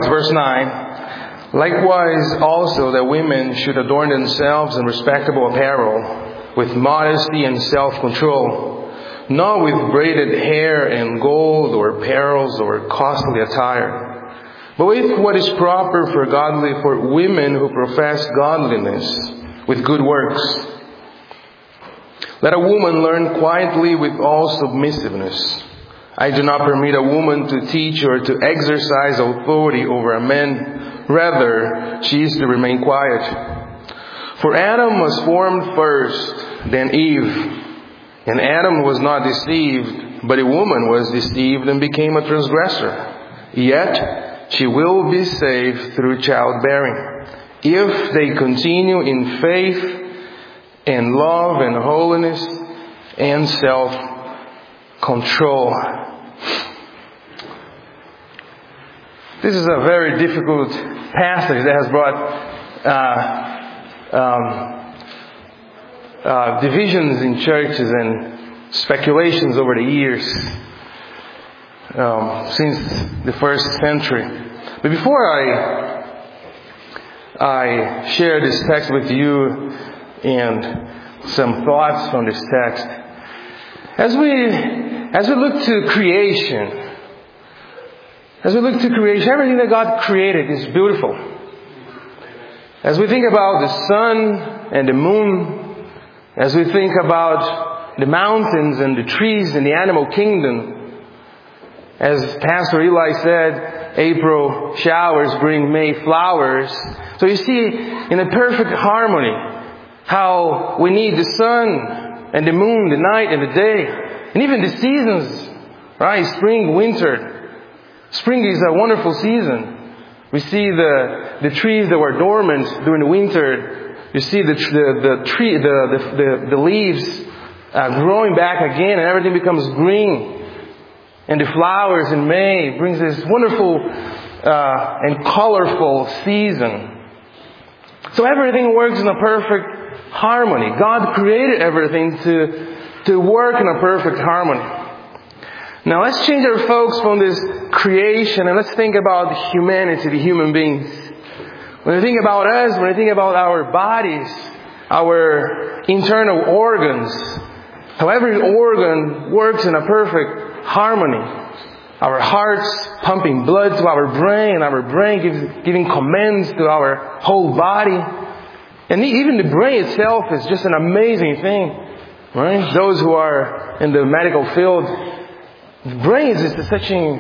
verse 9. Likewise also that women should adorn themselves in respectable apparel, with modesty and self-control, not with braided hair and gold or pearls or costly attire, but with what is proper for women who profess godliness, with good works. Let a woman learn quietly with all submissiveness. I do not permit a woman to teach or to exercise authority over a man. Rather, she is to remain quiet. For Adam was formed first, then Eve. And Adam was not deceived, but a woman was deceived and became a transgressor. Yet she will be saved through childbearing, if they continue in faith and love and holiness and self-control. This is a very difficult passage that has brought divisions in churches and speculations over the years since the first century. But before I share this text with you and some thoughts from this text, as we look to creation, everything that God created is beautiful. As we think about the sun and the moon, as we think about the mountains and the trees and the animal kingdom, as Pastor Eli said, April showers bring May flowers. So you see, in a perfect harmony, how we need the sun and the moon, the night and the day, and even the seasons, right? Spring, winter. Spring is a wonderful season. We see the trees that were dormant during the winter. You see the leaves growing back again, and everything becomes green. And the flowers in May brings this wonderful and colorful season. So everything works in a perfect harmony. God created everything to work in a perfect harmony. Now let's change our focus from this creation and let's think about humanity, the human beings. When we think about us, when we think about our bodies, our internal organs, how every organ works in a perfect harmony. Our hearts pumping blood to our brain giving commands to our whole body. And even the brain itself is just an amazing thing, right? Those who are in the medical field, the brain is just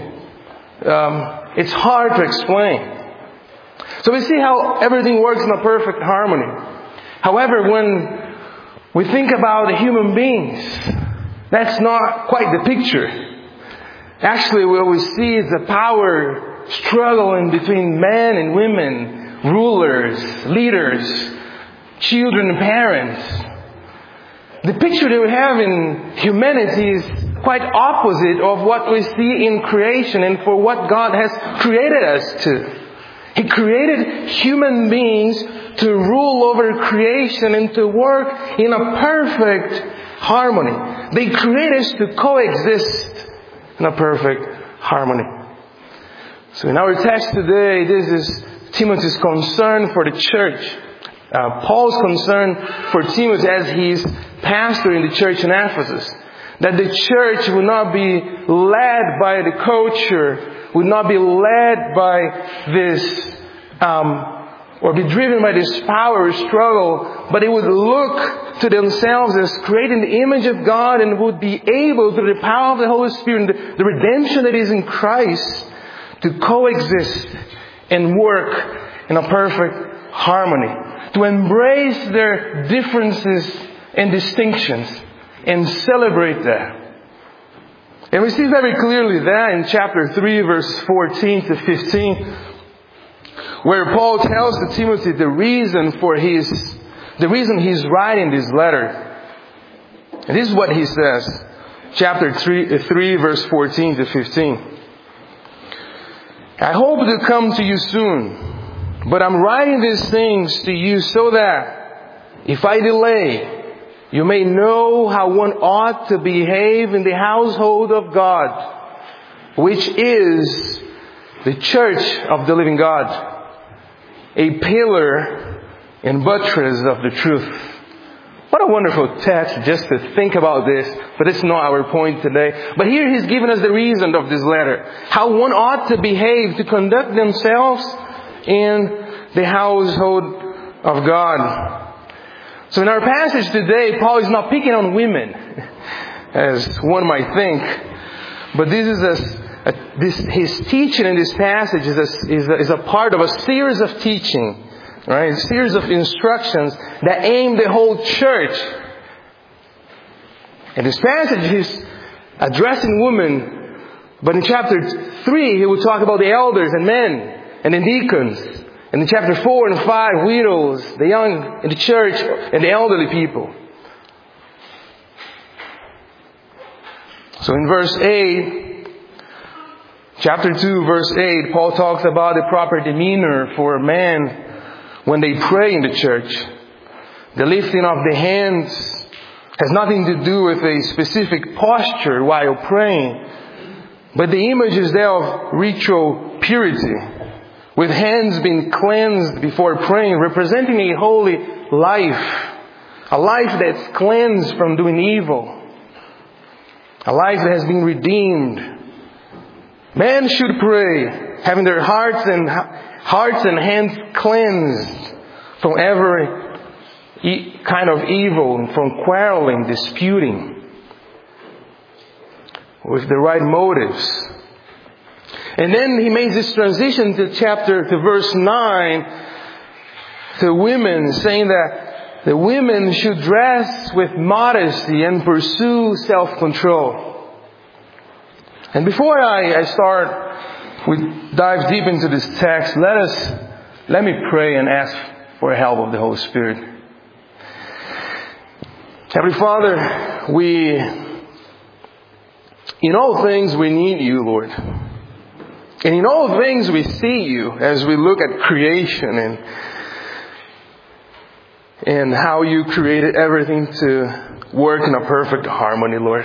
it's hard to explain. So we see how everything works in a perfect harmony. However, when we think about human beings, that's not quite the picture. Actually, what we see is a power struggle in between men and women, rulers, leaders, children and parents. The picture that we have in humanity is quite opposite of what we see in creation and for what God has created us to. He created human beings to rule over creation and to work in a perfect harmony. They created us to coexist in a perfect harmony. So in our text today, this is Timothy's concern for the church. Paul's concern for Timothy as he's pastor in the church in Ephesus. That the church will not be led by the culture, would not be led by this, or be driven by this power struggle, but they would look to themselves as created in the image of God and would be able, through the power of the Holy Spirit and the redemption that is in Christ, to coexist and work in a perfect harmony. To embrace their differences and distinctions and celebrate that. And we see very clearly that in chapter 3, verse 14 to 15, where Paul tells to Timothy the reason he's writing this letter. And this is what he says. Chapter 3, verse 14 to 15. I hope to come to you soon, but I'm writing these things to you so that if I delay, you may know how one ought to behave in the household of God, which is the church of the living God, a pillar and buttress of the truth. What a wonderful text just to think about this, but it's not our point today. But here he's given us the reason of this letter. How one ought to behave, to conduct themselves in the household of God. So in our passage today, Paul is not picking on women, as one might think. But his teaching in this passage is a part of a series of teaching. Right? A series of instructions that aim the whole church. In this passage, he's addressing women. But in chapter 3, he will talk about the elders and men and the deacons. And in chapter 4 and 5, widows, the young in the church, and the elderly people. So in verse 8, chapter 2, verse 8, Paul talks about the proper demeanor for a man when they pray in the church. The lifting of the hands has nothing to do with a specific posture while praying, but the image is there of ritual purity, with hands being cleansed before praying, representing a holy life, a life that's cleansed from doing evil, a life that has been redeemed. Men should pray, having their hearts and hands cleansed from every kind of evil, from quarreling, disputing, with the right motives. And then he makes this transition to verse 9, to women, saying that the women should dress with modesty and pursue self-control. And before we dive deep into this text, let me pray and ask for help of the Holy Spirit. Heavenly Father, in all things we need You, Lord. And in all things we see You as we look at creation and how You created everything to work in a perfect harmony, Lord.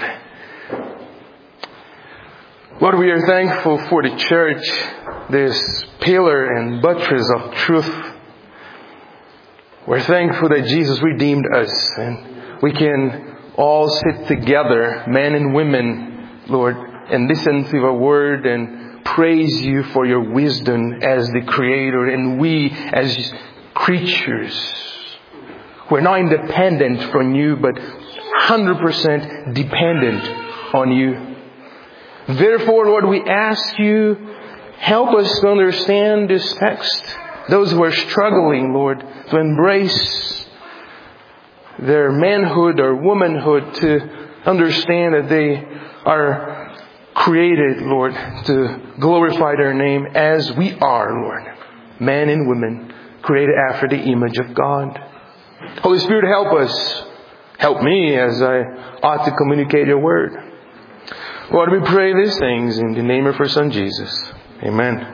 Lord, we are thankful for the church, this pillar and buttress of truth. We're thankful that Jesus redeemed us and we can all sit together, men and women, Lord, and listen to Your word and praise You for Your wisdom as the Creator, and we as creatures. We're not independent from You, but 100% dependent on You. Therefore, Lord, we ask You, help us to understand this text. Those who are struggling, Lord, to embrace their manhood or womanhood, to understand that they are created, Lord, to glorify Their name as we are, Lord. Men and women created after the image of God. Holy Spirit, help us. Help me as I ought to communicate Your word. Lord, we pray these things in the name of Your Son, Jesus. Amen.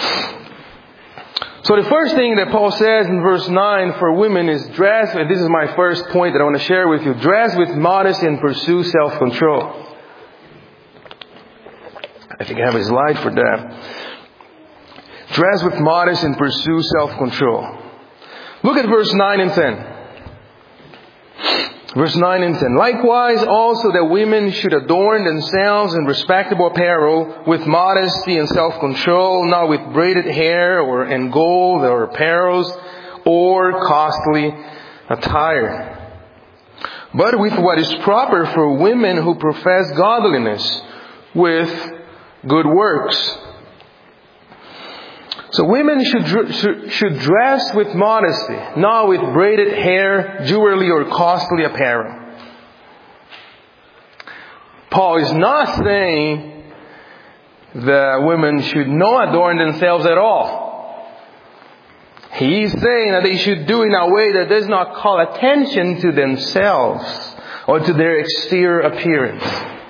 So the first thing that Paul says in verse 9 for women is dress, and this is my first point that I want to share with you, dress with modesty and pursue self-control. I think I have a slide for that. Dress with modesty and pursue self-control. Look at verse 9 and 10. Verse 9 and 10. Likewise also that women should adorn themselves in respectable apparel with modesty and self-control, not with braided hair and gold or apparels or costly attire, but with what is proper for women who profess godliness, with good works. So women should dress with modesty, not with braided hair, jewelry, or costly apparel. Paul is not saying that women should not adorn themselves at all. He is saying that they should do it in a way that does not call attention to themselves or to their exterior appearance.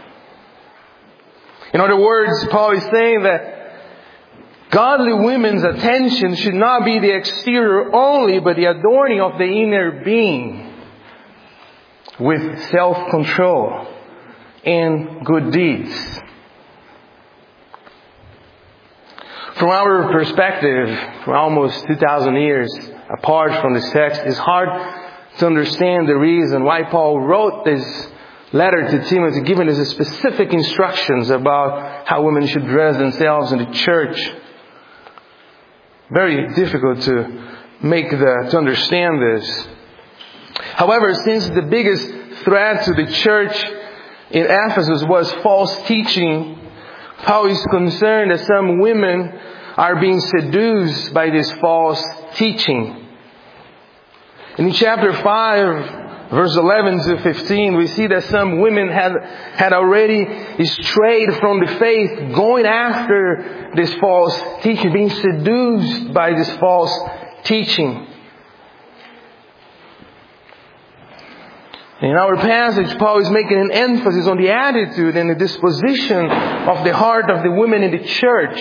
In other words, Paul is saying that godly women's attention should not be the exterior only, but the adorning of the inner being with self-control and good deeds. From our perspective, from almost 2,000 years apart from this text, it's hard to understand the reason why Paul wrote this letter to Timothy, giving us specific instructions about how women should dress themselves in the church. Very difficult to understand this. However, since the biggest threat to the church in Ephesus was false teaching, Paul is concerned that some women are being seduced by this false teaching. In chapter 5, verse 11 to 15, we see that some women had already strayed from the faith, going after this false teaching, being seduced by this false teaching. In our passage, Paul is making an emphasis on the attitude and the disposition of the heart of the women in the church.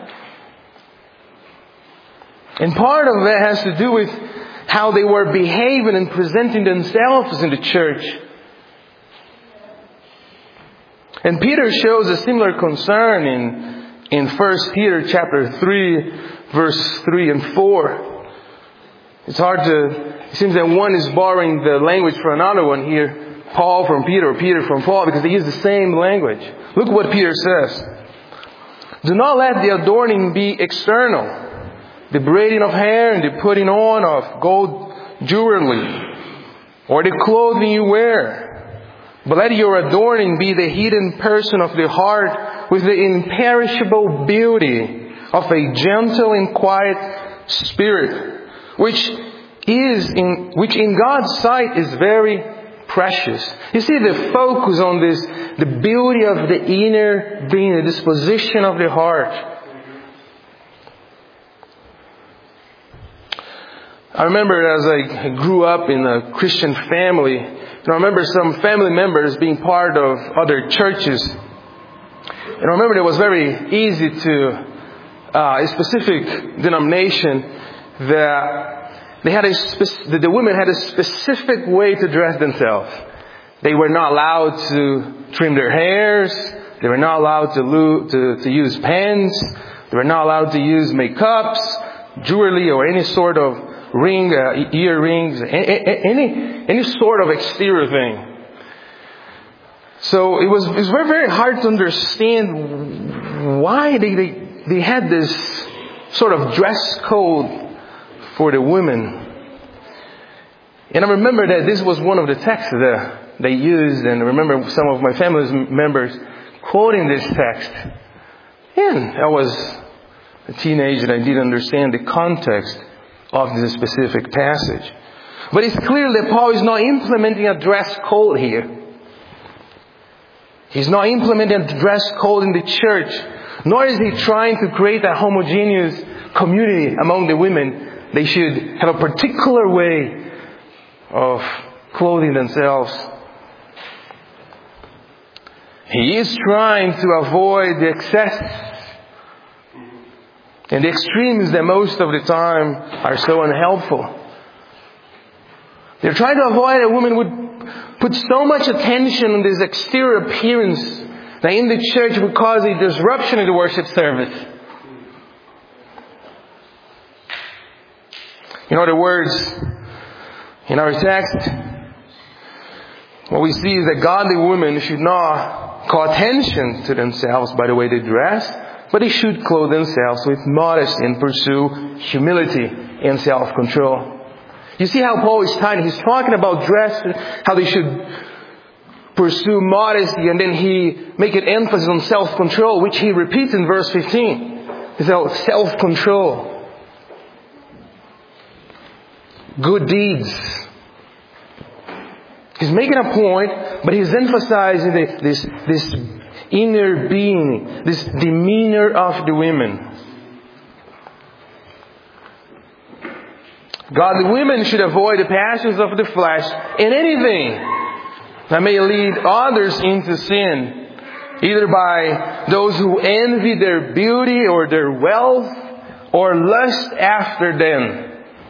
And part of that has to do with how they were behaving and presenting themselves in the church. And Peter shows a similar concern in 1 Peter chapter 3, verse 3 and 4. It seems that one is borrowing the language from another one here. Paul from Peter or Peter from Paul, because they use the same language. Look what Peter says. Do not let the adorning be external, the braiding of hair and the putting on of gold jewelry, or the clothing you wear. But let your adorning be the hidden person of the heart with the imperishable beauty of a gentle and quiet spirit, which in God's sight is very precious. You see the focus on this, the beauty of the inner being, the disposition of the heart. I remember as I grew up in a Christian family, and I remember some family members being part of other churches. And I remember it was very easy to a specific denomination that the women had a specific way to dress themselves. They were not allowed to trim their hairs. They were not allowed to use pens. They were not allowed to use makeups, jewelry, or any sort of ring, earrings, any sort of exterior thing. So it was very, very hard to understand why they had this sort of dress code for the women. And I remember that this was one of the texts that they used, and I remember some of my family members quoting this text. And I was a teenager and I didn't understand the context of this specific passage. But it's clear that Paul is not implementing a dress code here. He's not implementing a dress code in the church, nor is he trying to create a homogeneous community among the women. They should have a particular way of clothing themselves. He is trying to avoid the excess and the extremes that most of the time are so unhelpful. They're trying to avoid a woman would put so much attention on this exterior appearance that in the church would cause a disruption in the worship service. In other words, in our text, what we see is that godly women should not call attention to themselves by the way they dress, but they should clothe themselves with modesty and pursue humility and self-control. You see how Paul is tying? He's talking about dress, how they should pursue modesty, and then he makes an emphasis on self-control, which he repeats in verse 15. It's about self-control. Good deeds. He's making a point, but he's emphasizing this inner being, this demeanor of the women. Godly women should avoid the passions of the flesh and anything that may lead others into sin, either by those who envy their beauty or their wealth or lust after them.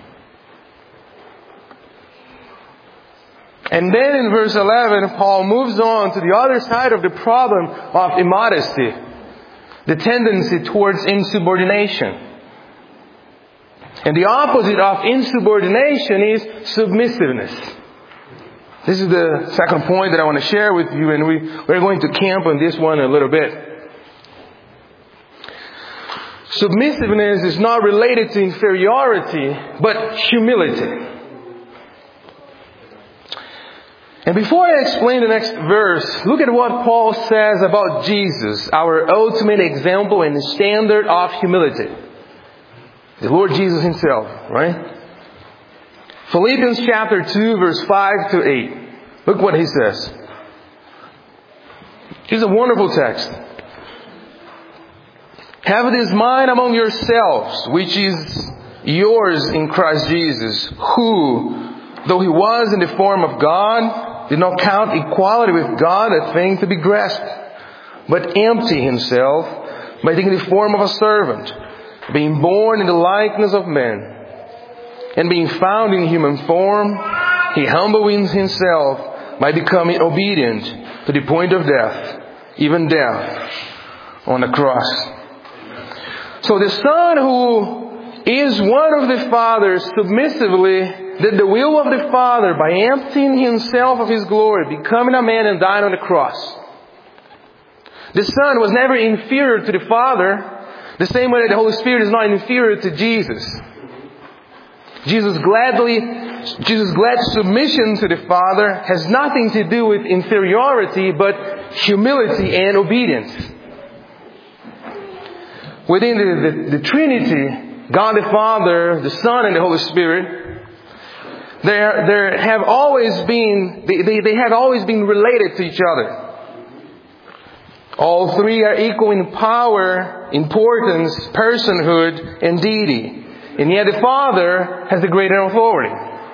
And then in verse 11, Paul moves on to the other side of the problem of immodesty. the tendency towards insubordination. And the opposite of insubordination is submissiveness. This is the second point that I want to share with you, and we're going to camp on this one a little bit. Submissiveness is not related to inferiority, but humility. And before I explain the next verse, look at what Paul says about Jesus, our ultimate example and standard of humility. The Lord Jesus Himself, right? Philippians chapter 2, verse 5 to 8. Look what he says. It's a wonderful text. Have this mind among yourselves, which is yours in Christ Jesus, who, though He was in the form of God, did not count equality with God a thing to be grasped, but emptied Himself by taking the form of a servant, being born in the likeness of men. And being found in human form, He humbled Himself by becoming obedient to the point of death, even death on the cross. So the Son, who is one of the Father, submissively did the will of the Father by emptying Himself of His glory, becoming a man and dying on the cross. The Son was never inferior to the Father, the same way that the Holy Spirit is not inferior to Jesus. Jesus' glad submission to the Father has nothing to do with inferiority, but humility and obedience. Within the Trinity, God the Father, the Son, and the Holy Spirit, they have always been related to each other. All three are equal in power, importance, personhood, and deity. And yet the Father has the greater authority.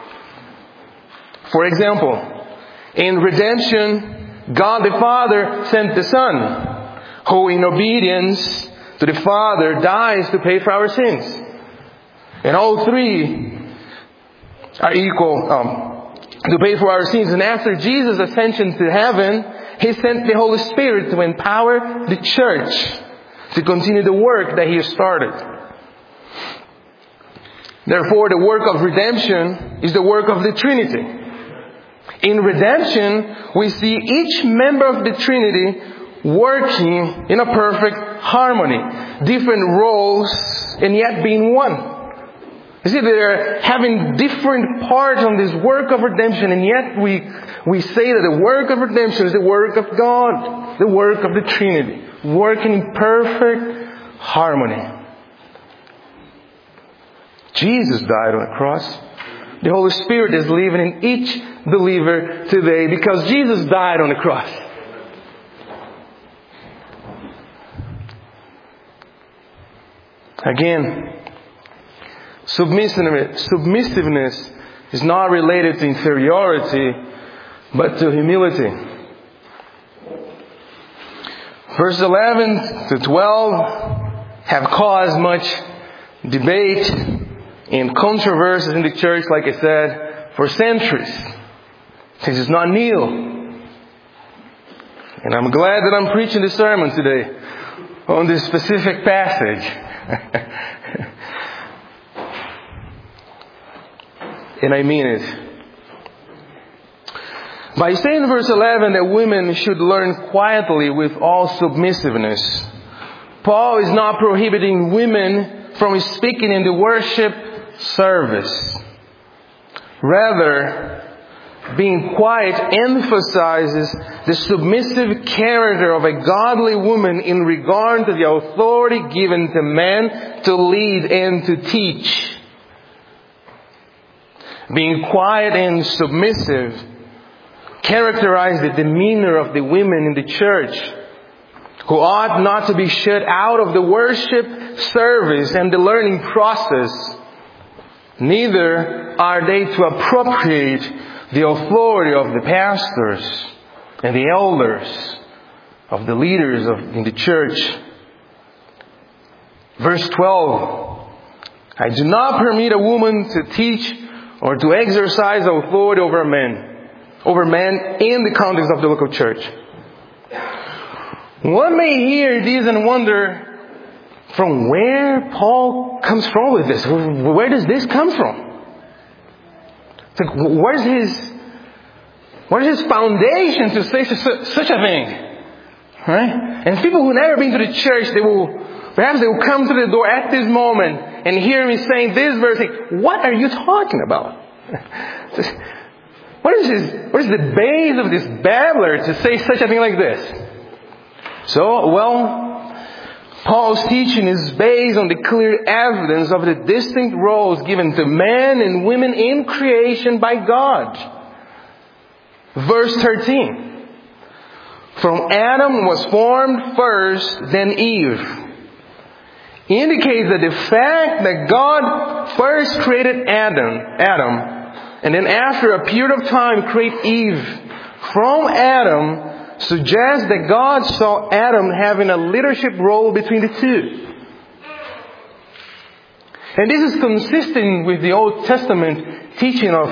For example, in redemption, God the Father sent the Son, who in obedience to the Father dies to pay for our sins. And all three are equal to pay for our sins. And after Jesus' ascension to heaven, He sent the Holy Spirit to empower the church to continue the work that He has started. Therefore, the work of redemption is the work of the Trinity. In redemption, we see each member of the Trinity working in a perfect harmony. Different roles, and yet being one. You see, they're having different parts on this work of redemption, and yet we say that the work of redemption is the work of God, the work of the Trinity, working in perfect harmony. Jesus died on the cross. The Holy Spirit is living in each believer today because Jesus died on the cross. Again, submissiveness is not related to inferiority, but to humility. Verse 11 to 12 have caused much debate and controversies in the church, like I said, for centuries. Since it's not new. And I'm glad that I'm preaching this sermon today on this specific passage. And I mean it. By saying in verse 11 that women should learn quietly with all submissiveness, Paul is not prohibiting women from speaking in the worship service. Rather, being quiet emphasizes the submissive character of a godly woman in regard to the authority given to men to lead and to teach. Being quiet and submissive characterize the demeanor of the women in the church, who ought not to be shut out of the worship service and the learning process. Neither are they to appropriate the authority of the pastors and the elders, of the leaders in the church. Verse 12, I do not permit a woman to teach or to exercise authority over men in the context of the local church. One may hear these and wonder from where Paul comes from with this. Where does this come from? It's like, where's his foundation to say such a thing? Right? And people who've never been to the church, they will come to the door at this moment and hear me saying this verse. Like, what are you talking about? What is the base of this babbler to say such a thing like this? So, Paul's teaching is based on the clear evidence of the distinct roles given to men and women in creation by God. Verse 13. From Adam was formed first, then Eve. Indicates that the fact that God first created Adam, and then after a period of time created Eve from Adam, suggests that God saw Adam having a leadership role between the two. And this is consistent with the Old Testament teaching of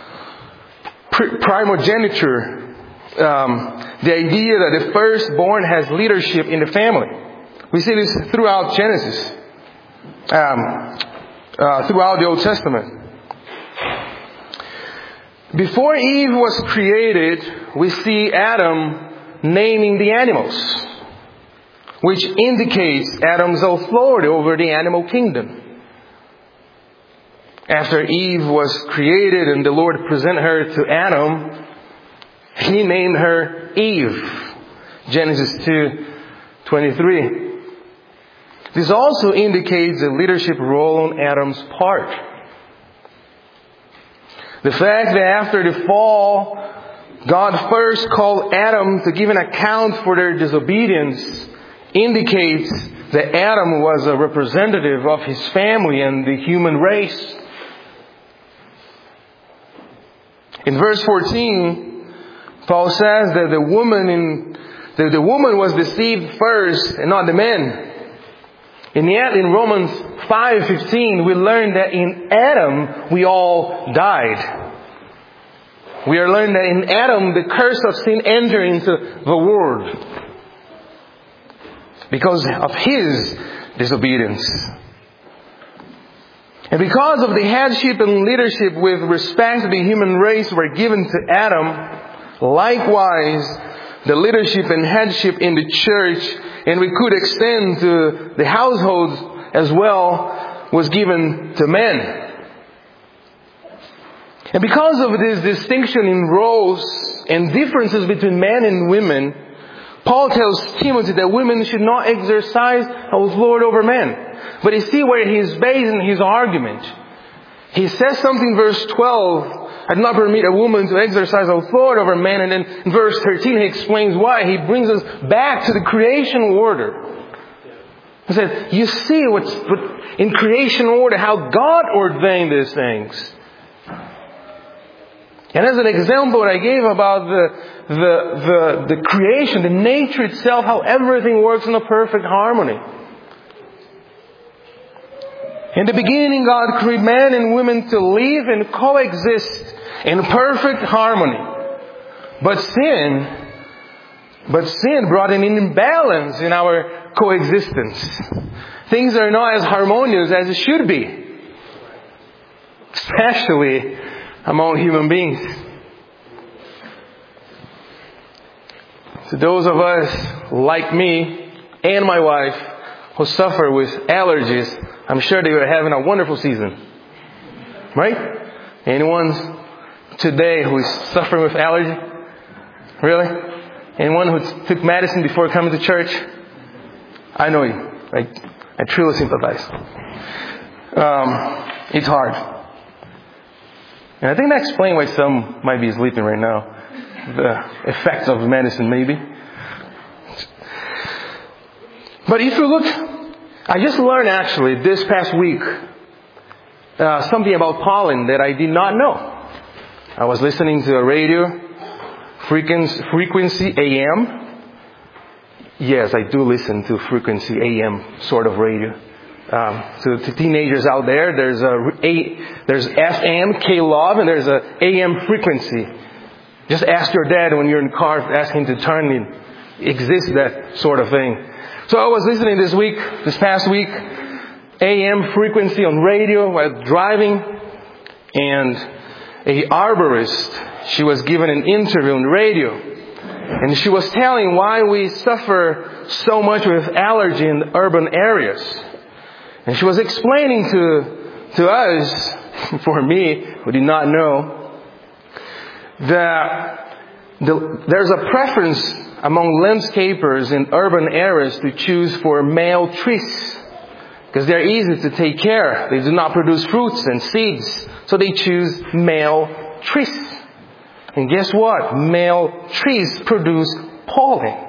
primogeniture. The idea that the firstborn has leadership in the family. We see this throughout Genesis, throughout the Old Testament. Before Eve was created, we see Adam naming the animals, which indicates Adam's authority over the animal kingdom. After Eve was created and the Lord presented her to Adam, He named her Eve. Genesis 2:23. This also indicates a leadership role on Adam's part. The fact that after the fall, God first called Adam to give an account for their disobedience indicates that Adam was a representative of his family and the human race. In verse 14, Paul says that the woman was deceived first and not the man. And yet in Romans 5:15 we learn that in Adam we all died. We are learned that in Adam the curse of sin entered into the world because of his disobedience. And because of the headship and leadership with respect to the human race were given to Adam, likewise the leadership and headship in the church, and we could extend to the households as well, was given to men. And because of this distinction in roles and differences between men and women, Paul tells Timothy that women should not exercise authority over men. But you see where he is basing his argument. He says something in verse 12, I do not permit a woman to exercise authority over men. And then in verse 13 he explains why. He brings us back to the creation order. He said, you see what's in creation order, how God ordained these things. And as an example what I gave about the creation, the nature itself, how everything works in a perfect harmony. In the beginning, God created man and women to live and coexist in perfect harmony. But sin brought an imbalance in our coexistence. Things are not as harmonious as it should be. Especially among human beings. So those of us like me and my wife who suffer with allergies, I'm sure they were having a wonderful season. Right? Anyone today who is suffering with allergy? Really? Anyone who took medicine before coming to church? I know you. I truly sympathize. It's hard. And I think that explains why some might be sleeping right now. The effects of medicine, maybe. But if you look, I just learned actually this past week something about pollen that I did not know. I was listening to a radio, frequency AM. Yes, I do listen to frequency AM sort of radio. So to teenagers out there, there's FM, K-Love, and there's a AM frequency. Just ask your dad when you're in the car, ask him to turn exist that sort of thing. So I was listening this past week, AM frequency on radio while driving, and a arborist, she was given an interview on the radio, and she was telling why we suffer so much with allergy in urban areas. And she was explaining to us, for me, who did not know, that there's a preference among landscapers in urban areas to choose for male trees, because they're easy to take care. They do not produce fruits and seeds, so they choose male trees. And guess what? Male trees produce pollen.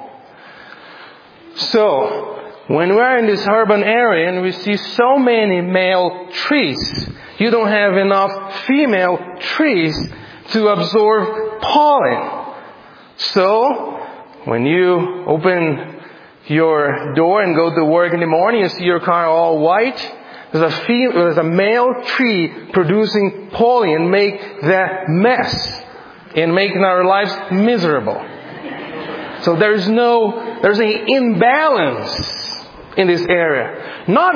So, when we're in this urban area and we see so many male trees, you don't have enough female trees to absorb pollen. So, when you open your door and go to work in the morning, you see your car all white. There's a male tree producing pollen and make that mess and making our lives miserable. So there's an imbalance in this area. Not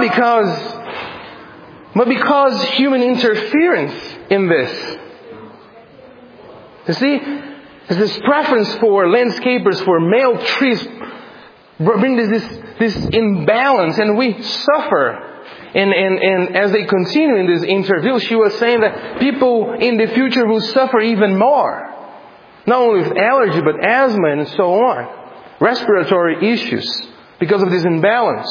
but because human interference in this. You see, there's this preference for landscapers, for male trees, bring this imbalance, and we suffer. And as they continue in this interview, she was saying that people in the future will suffer even more. Not only with allergy, but asthma and so on. Respiratory issues because of this imbalance.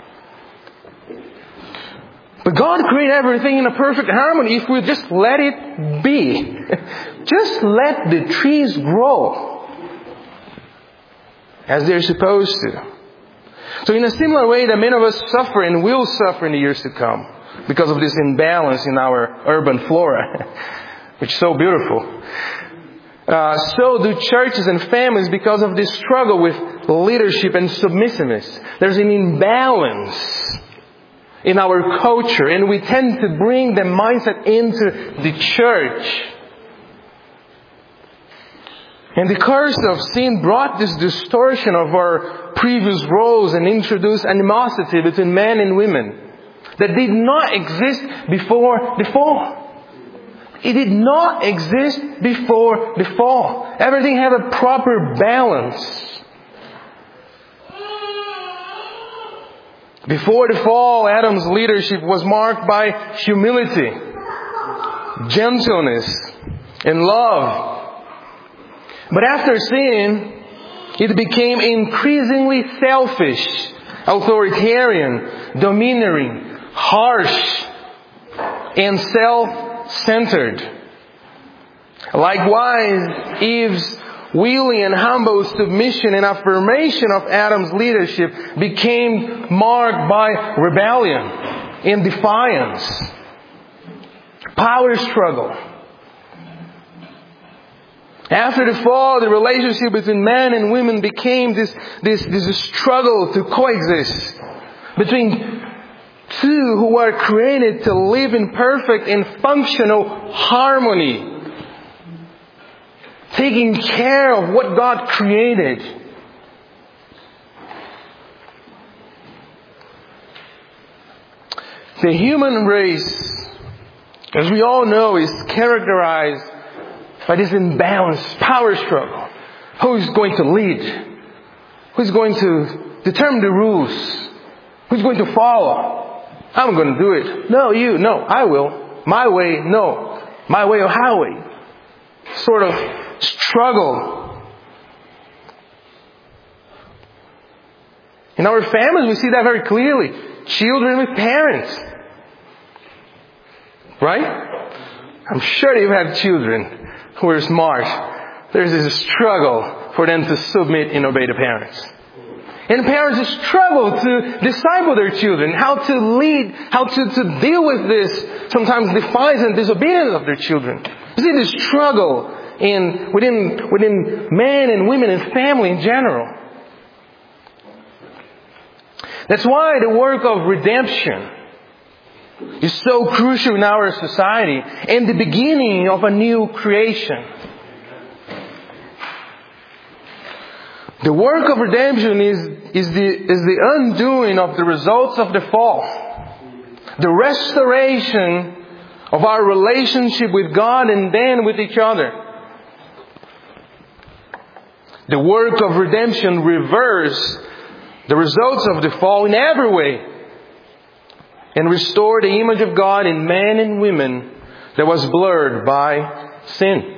But God created everything in a perfect harmony if we just let it be. Just let the trees grow as they're supposed to. So in a similar way, that many of us suffer and will suffer in the years to come because of this imbalance in our urban flora, which is so beautiful. So do churches and families because of this struggle with leadership and submissiveness. There's an imbalance in our culture, and we tend to bring the mindset into the church. And the curse of sin brought this distortion of our previous roles and introduced animosity between men and women that did not exist before the fall. It did not exist before the fall. Everything had a proper balance. Before the fall, Adam's leadership was marked by humility, gentleness, and love. But after sin, it became increasingly selfish, authoritarian, domineering, harsh, and self-centered. Likewise, Eve's willing and humble submission and affirmation of Adam's leadership became marked by rebellion and defiance, power struggle. After the fall, the relationship between men and women became this struggle to coexist between two who were created to live in perfect and functional harmony, taking care of what God created. The human race, as we all know, is characterized by this imbalanced power struggle. Who is going to lead? Who's going to determine the rules? Who's going to follow? I'm going to do it. No, you. No, I will. My way. No. My way or highway. Sort of struggle. In our families, we see that very clearly. Children with parents. Right? I'm sure you have children who are smart. There's this struggle for them to submit and obey the parents. And parents struggle to disciple their children, how to lead, how to deal with this sometimes defiance and disobedience of their children. You see this struggle within men and women and family in general. That's why the work of redemption is so crucial in our society and the beginning of a new creation. The work of redemption is the undoing of the results of the fall. The restoration of our relationship with God and then with each other. The work of redemption reverses the results of the fall in every way and restore the image of God in men and women that was blurred by sin.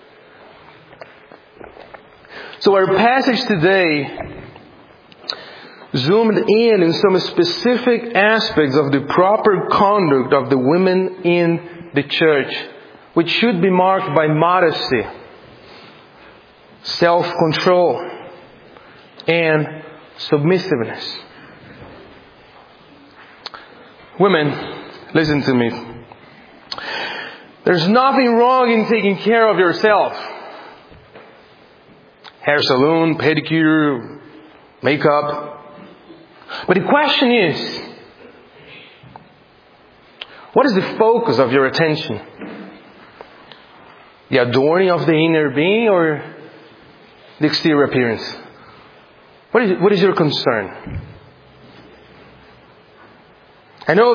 So our passage today zoomed in some specific aspects of the proper conduct of the women in the church, which should be marked by modesty, self-control, and submissiveness. Women, listen to me. There's nothing wrong in taking care of yourself. Hair salon, pedicure, makeup. But the question is, what is the focus of your attention? The adorning of the inner being or the exterior appearance? What is your concern? I know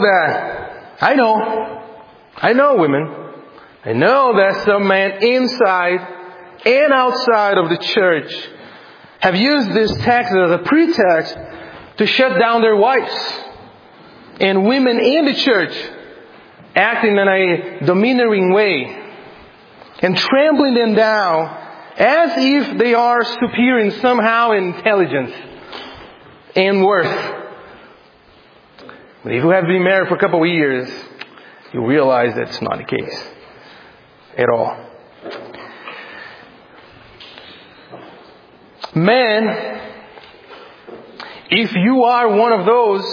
women. I know that some men inside and outside of the church have used this text as a pretext to shut down their wives. And women in the church acting in a domineering way and trampling them down as if they are superior in somehow intelligence and worth. But if you have been married for a couple of years, you realize that's not the case at all. Men, if you are one of those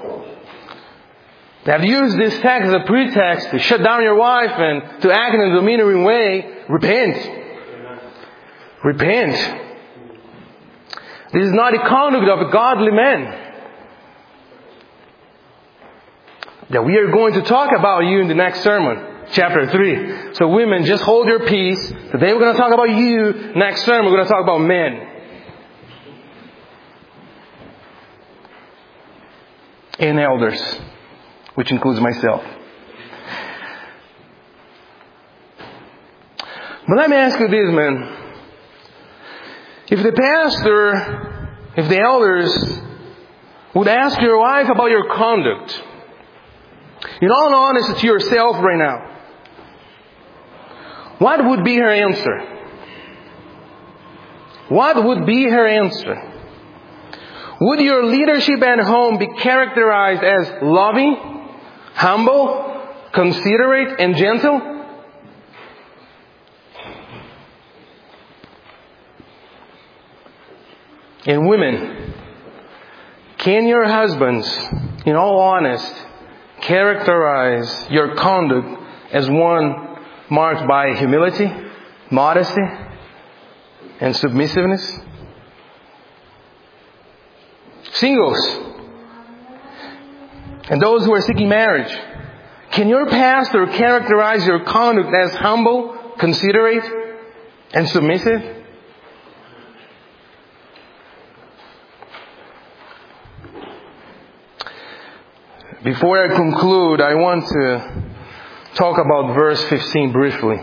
that have used this text as a pretext to shut down your wife and to act in a domineering way, repent. Repent. This is not the conduct of a godly man. That we are going to talk about you in the next sermon, chapter 3. So women, just hold your peace. Today we're going to talk about you. Next sermon we're going to talk about men. And elders, which includes myself. But let me ask you this, man. If the pastor, if the elders would ask your wife about your conduct, in all honesty to yourself right now, what would be her answer? What would be her answer? Would your leadership at home be characterized as loving, humble, considerate, and gentle? And women, can your husbands, in all honesty, characterize your conduct as one marked by humility, modesty, and submissiveness? Singles, and those who are seeking marriage, can your pastor characterize your conduct as humble, considerate, and submissive? Before I conclude, I want to talk about verse 15 briefly.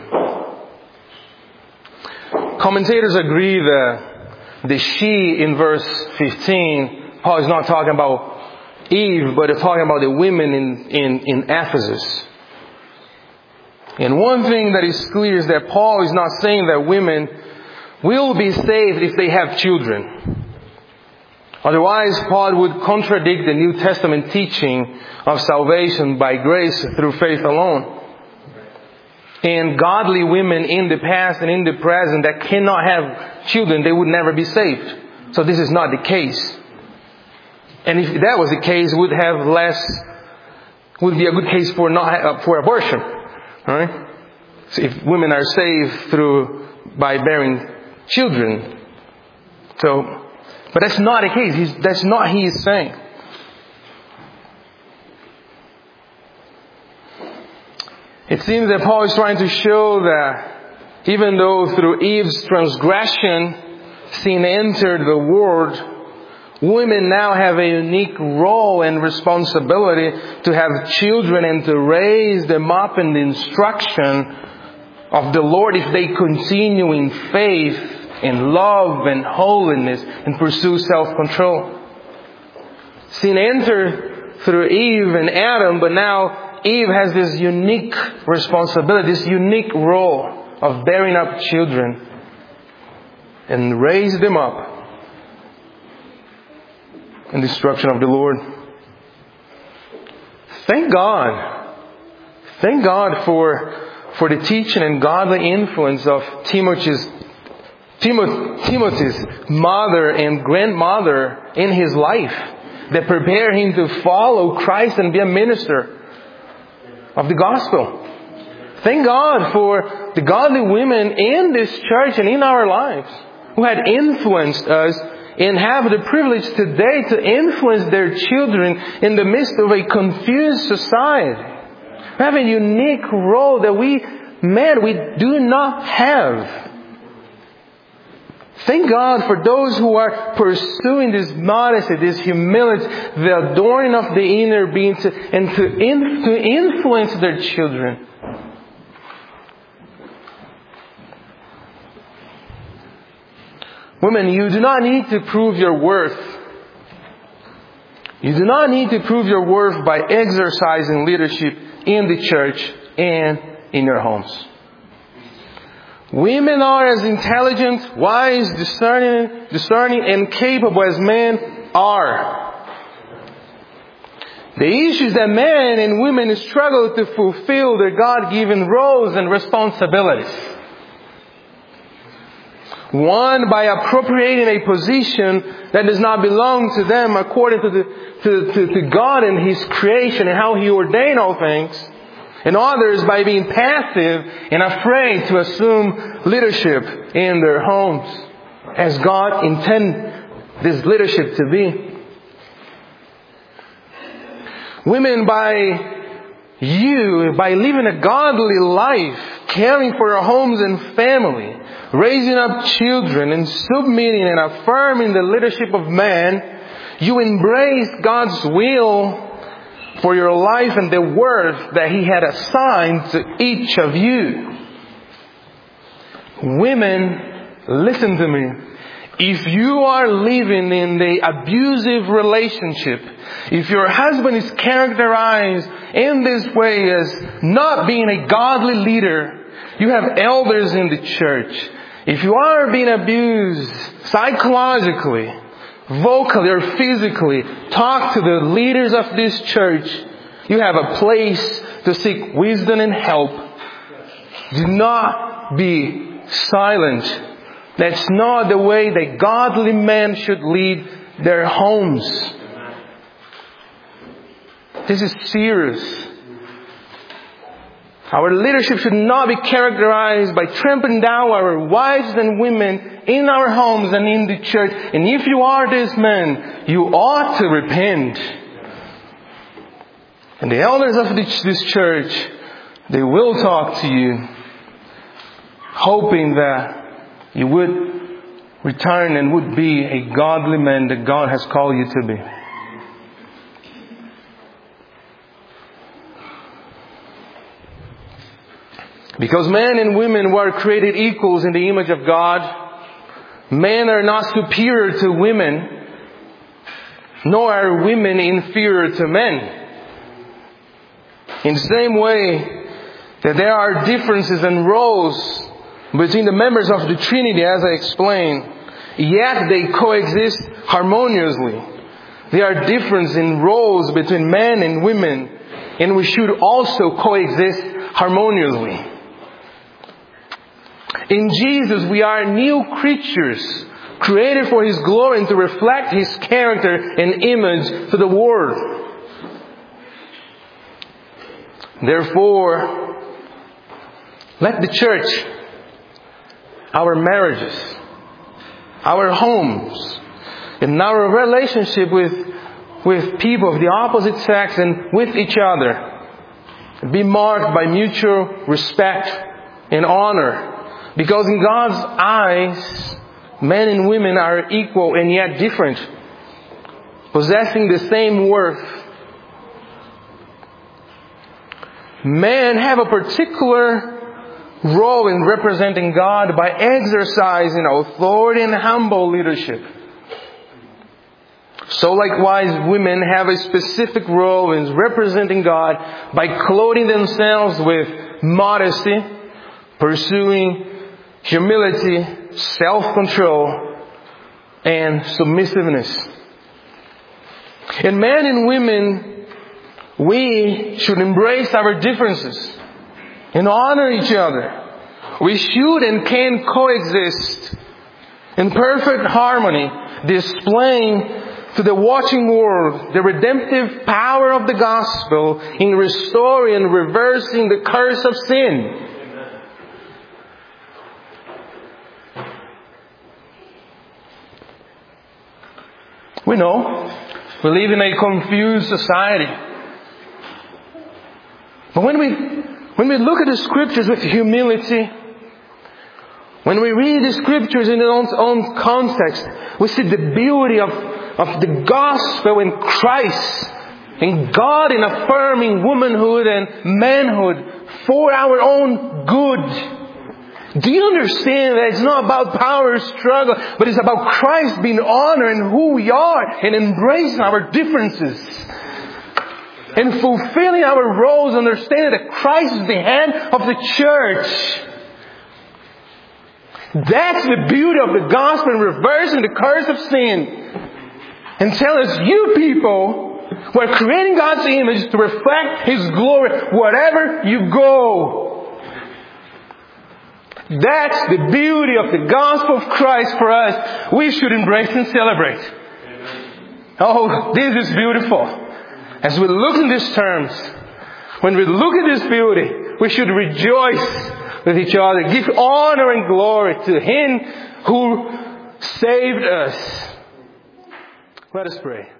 Commentators agree that the she in verse 15, Paul is not talking about Eve, but is talking about the women in Ephesus. And one thing that is clear is that Paul is not saying that women will be saved if they have children. Otherwise, Paul would contradict the New Testament teaching of salvation by grace through faith alone. And godly women in the past and in the present that cannot have children, they would never be saved. So this is not the case. And if that was the case, would be a good case for abortion, right? So if women are saved by bearing children, but that's not the case. That's not what he is saying. It seems that Paul is trying to show that even though through Eve's transgression, sin entered the world, women now have a unique role and responsibility to have children and to raise them up in the instruction of the Lord if they continue in faith, in love and holiness, and pursue self-control. Sin entered through Eve and Adam, but now Eve has this unique responsibility, this unique role of bearing up children and raise them up in the instruction of the Lord. Thank God. Thank God for the teaching and godly influence of Timothy's mother and grandmother in his life that prepare him to follow Christ and be a minister of the gospel. Thank God for the godly women in this church and in our lives who had influenced us and have the privilege today to influence their children in the midst of a confused society. We have a unique role that we do not have. Thank God for those who are pursuing this modesty, this humility, the adorning of the inner being to influence their children. Women, you do not need to prove your worth. You do not need to prove your worth by exercising leadership in the church and in your homes. Women are as intelligent, wise, discerning and capable as men are. The issues that men and women struggle to fulfill their God-given roles and responsibilities. One, by appropriating a position that does not belong to them according to God and His creation and how He ordained all things. And others by being passive and afraid to assume leadership in their homes as God intended this leadership to be. Women, by living a godly life, caring for your homes and family, raising up children and submitting and affirming the leadership of man, you embrace God's will for your life and the worth that He had assigned to each of you. Women, listen to me. If you are living in the abusive relationship, if your husband is characterized in this way as not being a godly leader, you have elders in the church. If you are being abused psychologically, vocally or physically, talk to the leaders of this church. You have a place to seek wisdom and help. Do not be silent. That's not the way that godly men should lead their homes. This is serious. Our leadership should not be characterized by trampling down our wives and women in our homes and in the church. And if you are this man, you ought to repent. And the elders of this church, they will talk to you, hoping that you would return and would be a godly man that God has called you to be. Because men and women were created equals in the image of God, men are not superior to women, nor are women inferior to men. In the same way that there are differences and roles between the members of the Trinity, as I explained, yet they coexist harmoniously. There are differences in roles between men and women, and we should also coexist harmoniously. In Jesus, we are new creatures, created for His glory and to reflect His character and image to the world. Therefore, let the church, our marriages, our homes, and our relationship with people of the opposite sex and with each other be marked by mutual respect and honor. Because in God's eyes, Men and women are equal and yet different, possessing the same worth. Men have a particular role in representing God by exercising authority and humble leadership. So likewise, women have a specific role in representing God by clothing themselves with modesty, pursuing humility, self-control, and submissiveness. And men and women, we should embrace our differences and honor each other. We should and can coexist in perfect harmony, displaying to the watching world the redemptive power of the gospel in restoring and reversing the curse of sin. We know we live in a confused society. But when we look at the Scriptures with humility, when we read the Scriptures in its own context, we see the beauty of the gospel in Christ, in God in affirming womanhood and manhood for our own good. Do you understand that it's not about power or struggle, but it's about Christ being honored in who we are and embracing our differences and fulfilling our roles, understanding that Christ is the head of the church. That's the beauty of the gospel, in reversing the curse of sin and telling us, you people were creating God's image to reflect His glory wherever you go. That's the beauty of the gospel of Christ for us. We should embrace and celebrate. Oh, this is beautiful. As we look in these terms, when we look at this beauty, we should rejoice with each other. Give honor and glory to Him who saved us. Let us pray.